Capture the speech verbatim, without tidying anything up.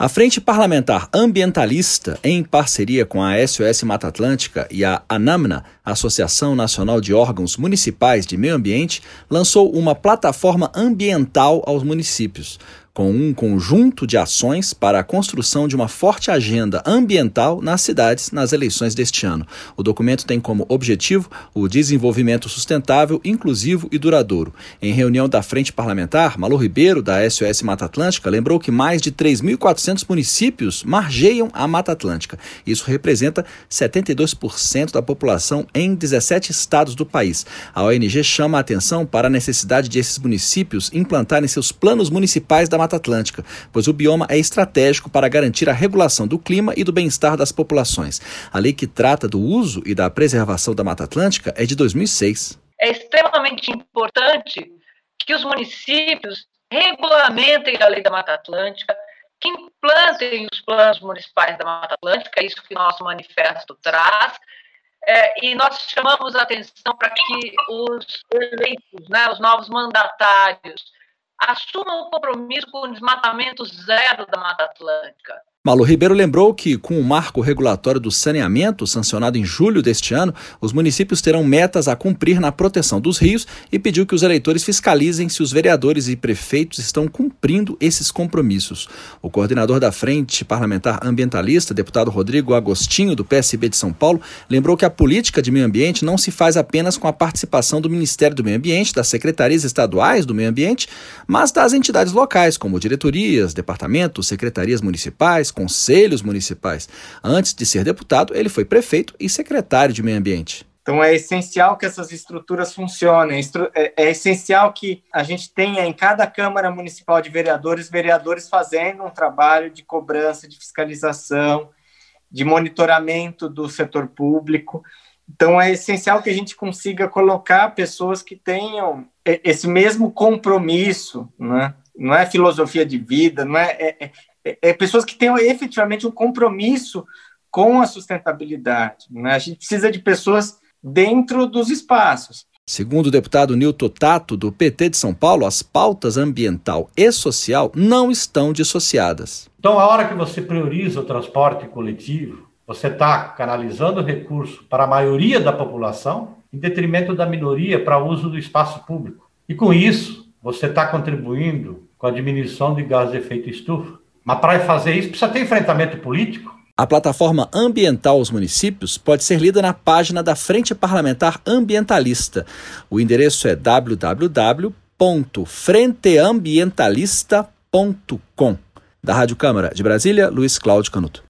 A Frente Parlamentar Ambientalista, em parceria com a S O S Mata Atlântica e a ANAMNA, Associação Nacional de Órgãos Municipais de Meio Ambiente, lançou uma plataforma ambiental aos municípios, com um conjunto de ações para a construção de uma forte agenda ambiental nas cidades nas eleições deste ano. O documento tem como objetivo o desenvolvimento sustentável, inclusivo e duradouro. Em reunião da Frente Parlamentar, Malu Ribeiro, da S O S Mata Atlântica, lembrou que mais de três mil e quatrocentos municípios margeiam a Mata Atlântica. Isso representa setenta e dois por cento da população em dezessete estados do país. A O N G chama a atenção para a necessidade de esses municípios implantarem seus planos municipais da Mata Atlântica, pois o bioma é estratégico para garantir a regulação do clima e do bem-estar das populações. A lei que trata do uso e da preservação da Mata Atlântica é de dois mil e seis. É extremamente importante que os municípios regulamentem a lei da Mata Atlântica, que implantem os planos municipais da Mata Atlântica, é isso que o nosso manifesto traz, é, e nós chamamos a atenção para que os eleitos, né, os novos mandatários, assumam o compromisso com o desmatamento zero da Mata Atlântica. Malu Ribeiro lembrou que, com o marco regulatório do saneamento, sancionado em julho deste ano, os municípios terão metas a cumprir na proteção dos rios e pediu que os eleitores fiscalizem se os vereadores e prefeitos estão cumprindo esses compromissos. O coordenador da Frente Parlamentar Ambientalista, deputado Rodrigo Agostinho, do P S B de São Paulo, lembrou que a política de meio ambiente não se faz apenas com a participação do Ministério do Meio Ambiente, das secretarias estaduais do meio ambiente, mas das entidades locais, como diretorias, departamentos, secretarias municipais, conselhos municipais. Antes de ser deputado, ele foi prefeito e secretário de meio ambiente. Então é essencial que essas estruturas funcionem, é essencial que a gente tenha em cada Câmara Municipal de Vereadores, vereadores fazendo um trabalho de cobrança, de fiscalização, de monitoramento do setor público. Então é essencial que a gente consiga colocar pessoas que tenham esse mesmo compromisso, né? Não é filosofia de vida, não é, é, é, é pessoas que tenham efetivamente um compromisso com a sustentabilidade, né? A gente precisa de pessoas dentro dos espaços. Segundo o deputado Nilton Tato, do P T de São Paulo, as pautas ambiental e social não estão dissociadas. Então, a hora que você prioriza o transporte coletivo, você está canalizando recurso para a maioria da população em detrimento da minoria para o uso do espaço público. E com isso, você está contribuindo com a diminuição de gases de efeito estufa. Mas para fazer isso, precisa ter enfrentamento político. A plataforma ambiental aos municípios pode ser lida na página da Frente Parlamentar Ambientalista. O endereço é w w w ponto frente ambientalista ponto com. Da Rádio Câmara de Brasília, Luiz Cláudio Canuto.